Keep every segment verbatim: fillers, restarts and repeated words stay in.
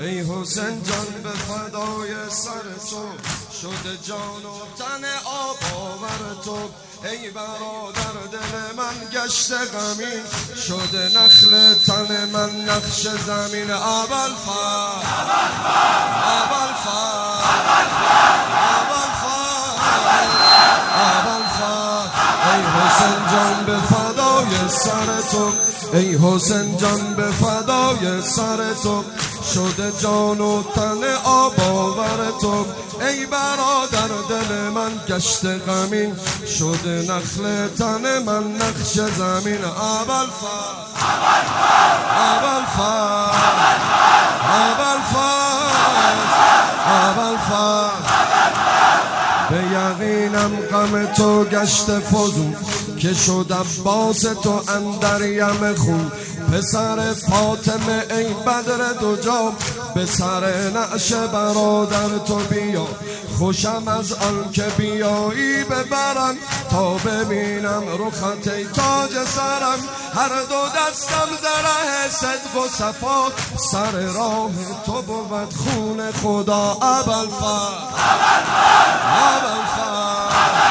ای حسین جان به فدای سر تو شده جان و تن آب آور تو. ای برادر دل من گشت غمین شده نخل تن من نقش زمین. اول فر اول فر اول فر اول فر ای حسین جان به فدای سر تو. ای حسین جان به فدای سر تو شده جان و تن آب آور تو. ای برادر دل من گشت غمین شده نخل تن من نقش زمین. اول فر اول فر اول فر اول فر به یقینم غم تو گشت فزون که شد عباس تو اندر یم خون. پسر فاطمه ای بدر دو جام به سر نعش برادر تو بیا. خوشم از آن که بیایی ببرم تا ببینم رخت ای تاج سرم. هر دو دستم زره صدق و صفا سر راه تو بود خون خدا. اول فر اول فر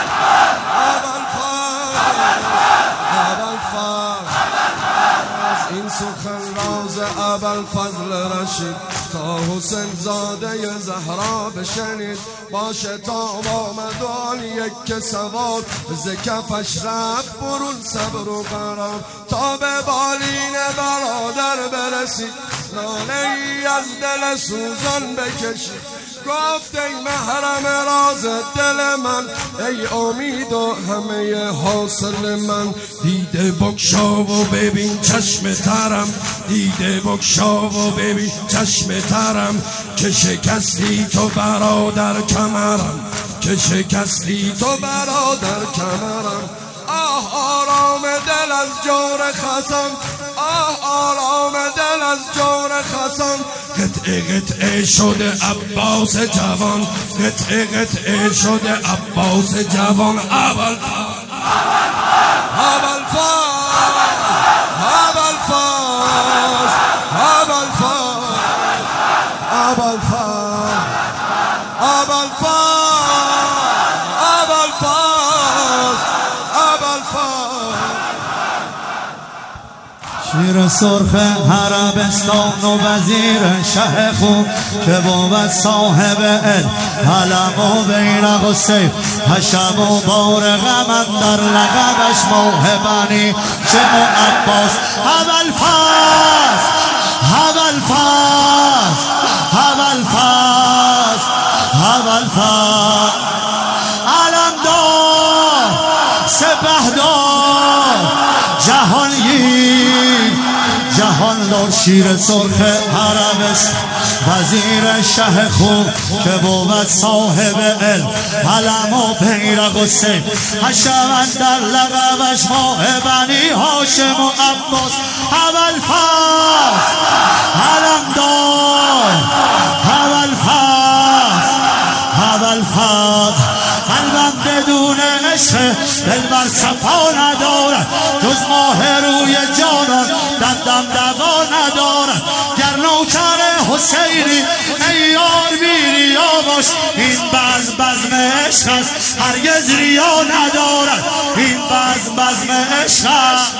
اول فر اول فر این سخن راز ابوالفضل رشید تا حسین زاده زهرا بشنید. باشه تا آمد آن یک سوار ز کفش رفت برون صبر و قرار تا به بالین برادر برسید. ناله ای از دل سوزان بکشید گفت ای محرم راز دل من ای امید و همه حاصل من. دیده بگشا و ببین چشم ترم دیده بگشا و ببین چشم ترم که شکستی تو برادر کمرم که شکستی تو برادر کمرم. آه آرام دل از جور خصم آه آرام دل از جور خصم. قطعه قطعه شده عباس جوان قطعه قطعه شده عباس جوان. اول فر اول فر اول فر اول فر اول فر اول فر اول فر اول فر شیر سرخ عربستان و وزیر شه خون که بود صاحب علم علم و بیرق و سیف حشم و بار غم اندر لقبش ماه بنی چه عباس. اول فر اول فر اول فر اول فر علم دار سپهدار جهانگیر جهان دار شیر سرخ عربستان وزیر شه خون که بود صاحب علم علم و بیرق و سیف حشم اندر لقبش ماه بنی هاشم و عباس. اول فر علم دار اول فر اول فر قلبم بدون عشق دلبر صفا ندارد جز ماه روی جانان دندم دوا ندارد. گر نوکر حسینی ای یار بی ریا باش این بزم بزم عشق است هرگز ریا ندارد این بزم بزم عشق است.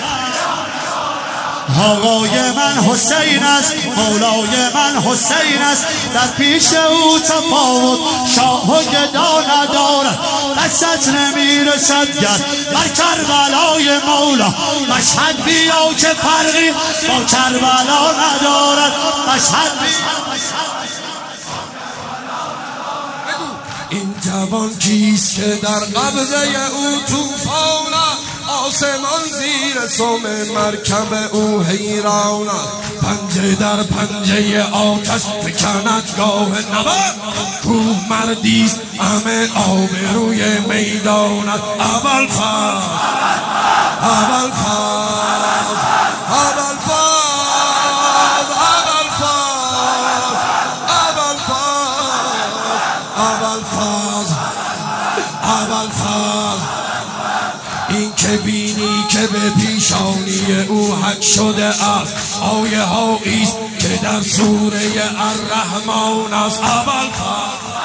آقای من حسین است مولای من حسین است در پیش او تفاوت شاه و گدا ندارد. دستت نمیرسد گر بر کربلای مولا مشهد بیا که فرقی با کربلا ندارد. مشهد بیا این جوان کیست که در قبضه او توفان آسمان زیر سم مرکب او حیران. پنجه در پنجه آتش فکند گاه نبرد کوه مردیست همه آبروی میدانت. اول فر اول فر اول فر اول فر اول فر اول فر اول فر این که که بینی که به پیشانی او حک شده است آیه هاییست که در سوره الرحمن است. اول